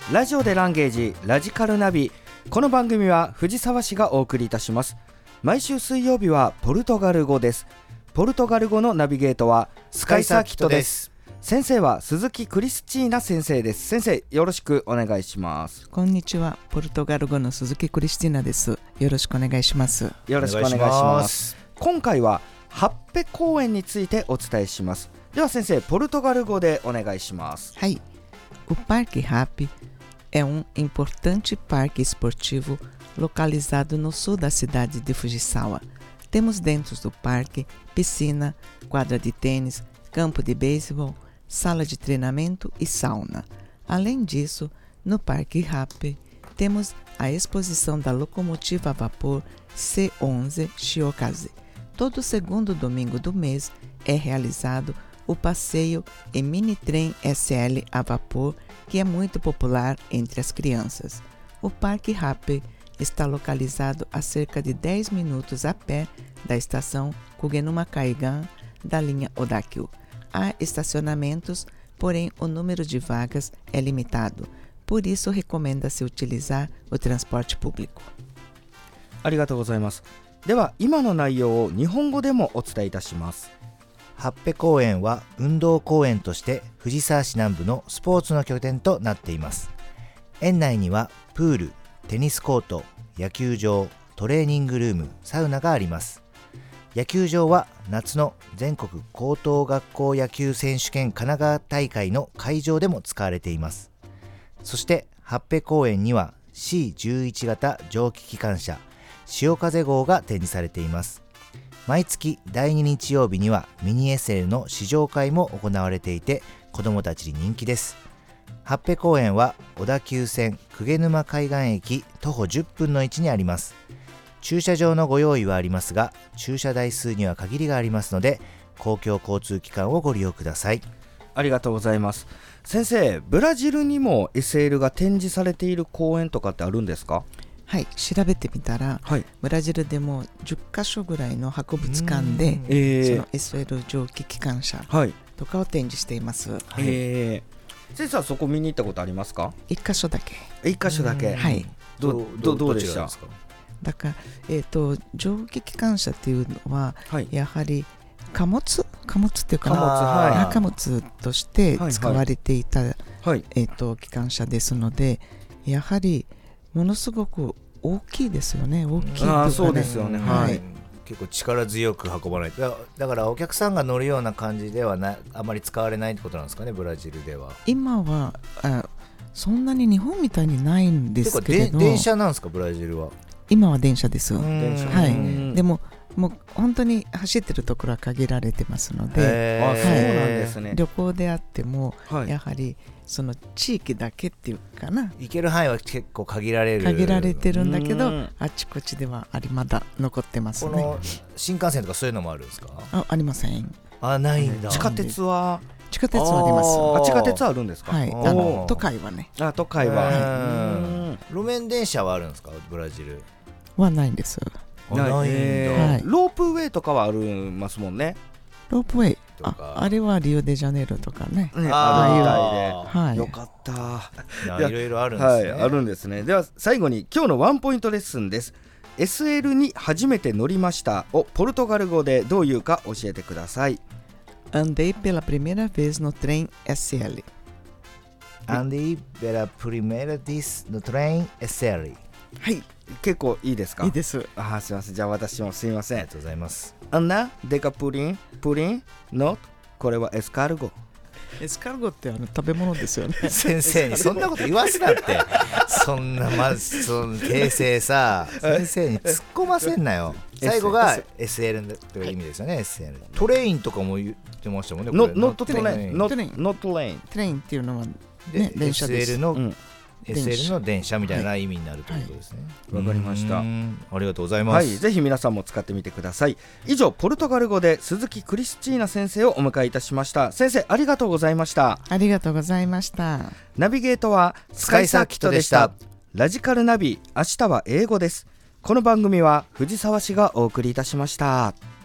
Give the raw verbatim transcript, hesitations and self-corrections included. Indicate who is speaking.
Speaker 1: ラジオでランゲージラジカルナビ。この番組は藤沢市がお送りいたします。毎週水曜日はポルトガル語です。ポルトガル語のナビゲートはスカイサーキットです。先生は鈴木クリスチーナ先生です。先生、よろしくお願いします。
Speaker 2: こんにちは。ポルトガル語の鈴木クリスチーナです。よろしくお願いします。
Speaker 1: よろしくお願いします。今回はハッペ公園についてお伝えします。では先生、ポルトガル語でお願いします。
Speaker 2: はい。O Parque Happy é um importante parque esportivo localizado no sul da cidade de Fujisawa. Temos dentro do parque piscina, quadra de tênis, campo de beisebol, sala de treinamento e sauna. Além disso, no Parque Happy temos a exposição da locomotiva a vapor C onze Shiokaze. Todo segundo domingo do mês é realizado o passeio em mini-trem S L a vapor, que é muito popular entre as crianças. O Parque Happy está localizado a cerca de dez minutos a pé da estação Kugenuma Kaigan da linha Odakyu. Há estacionamentos, porém o número de vagas é limitado. Por isso, recomenda-se utilizar o transporte público.
Speaker 1: ありがとうございます。では、今の内容を日本語でもお伝えいたします。
Speaker 3: ハッペ公園は運動公園として藤沢市南部のスポーツの拠点となっています。園内にはプール、テニスコート、野球場、トレーニングルーム、サウナがあります。野球場は夏の全国高等学校野球選手権神奈川大会の会場でも使われています。そしてハッペ公園には シーじゅういち 型蒸気機関車潮風号が展示されています。毎月だいに日曜日にはミニ エスエル の試乗会も行われていて、子どもたちに人気です。ハッペ公園は小田急線鵠沼海岸駅徒歩じゅっぷんの位置にあります。駐車場のご用意はありますが、駐車台数には限りがありますので、公共交通機関をご利用ください。
Speaker 1: ありがとうございます。先生、ブラジルにも エスエル が展示されている公園とかってあるんですか？
Speaker 2: はい、調べてみたら、はい、ブラジルでもじゅっかしょぐらいの博物館で、えー、その エスエル 蒸気機関車とかを展示しています。はい、
Speaker 1: えー、先生はそこ見に行ったことありますか？
Speaker 2: いっかしょだけ。
Speaker 1: いっかしょだけ。はい。どどどうでした？
Speaker 2: だから、えーと、蒸気機関車っていうのは、はい、やはり貨物貨物っていうか貨物、はい、貨物として使われていた、はいはい、えーと、機関車ですので、やはりものすごく大きいですよね。大きいというかね。あ、そうですよね。
Speaker 3: はい。結構力強く運ばないと。だ、だからお客さんが乗るような感じではな、あまり使われないってことなんですかね、ブラジルでは。
Speaker 2: 今はあそんなに日本みたいにないんですけれど。
Speaker 3: で電車なんですか、ブラジルは。
Speaker 2: 今は電車です。電車。はい。でももう本当に走ってるところは限られてますので、
Speaker 1: あ、そうなんですね。
Speaker 2: 旅行であっても、はい、やはりその地域だけっていうかな、
Speaker 3: 行ける範囲は結構限られる
Speaker 2: 限られてるんだけど、あちこちではありまだ残ってますね。この
Speaker 3: 新幹線とかそういうのもあるんですか？
Speaker 2: あ、ありません。
Speaker 3: あ、ないんだ。
Speaker 1: 地下鉄は
Speaker 2: 地下鉄はあります。
Speaker 1: あ、地下鉄あるんですか？
Speaker 2: はい、あの都会はね。
Speaker 1: あ、都会は、はい、
Speaker 3: 路面電車はあるんですか？ブラジル
Speaker 2: はないんです。
Speaker 1: ないんだ、えー、ロープウェイとかはありますもんね。
Speaker 2: ロープウェイ、あ、あれはリオデジャネイロとかね、
Speaker 1: ね、あ
Speaker 2: あ、はい、
Speaker 1: よかった。
Speaker 3: いろいろあるんですね。
Speaker 1: はい、あるんですね。では最後に今日のワンポイントレッスンです。 エスエル に初めて乗りましたをポルトガル語でどういうか教えてください。
Speaker 2: Andei pela primeira vez no trem エスエル。
Speaker 3: Andei pela primeira vez no trem エスエル。
Speaker 1: はい、結構いいですか？
Speaker 2: いいです。
Speaker 1: あ、すいません。じゃあ私もすいません。
Speaker 3: ありがとうございます。
Speaker 1: アンナデカプリンプリンノット、これはエスカルゴ。
Speaker 2: エスカルゴってあの食べ物ですよね。
Speaker 3: 先生にそんなこと言わすなって。そんなまずその訂正さ、先生に突っ込ませんなよ。最後が エスエル という意味ですよね。 エスエル。トレインとかも言ってましたもんね。
Speaker 1: ノットトレイン、ノットレイン。
Speaker 2: トレインっていうのはね、電車です。
Speaker 3: エスエル の、うん、エスエル の電車みたいな意味になるということですね。
Speaker 1: わ、はいはい、かりました。
Speaker 3: ありがとうございます。
Speaker 1: はい、ぜひ皆さんも使ってみてください。以上、ポルトガル語で鈴木クリスチーナ先生をお迎えいたしました。先生、ありがとうございました。
Speaker 2: ありがとうございました。
Speaker 1: ナビゲートはスカイサーキットでした。ラジカルナビ、明日は英語です。この番組は藤沢市がお送りいたしました。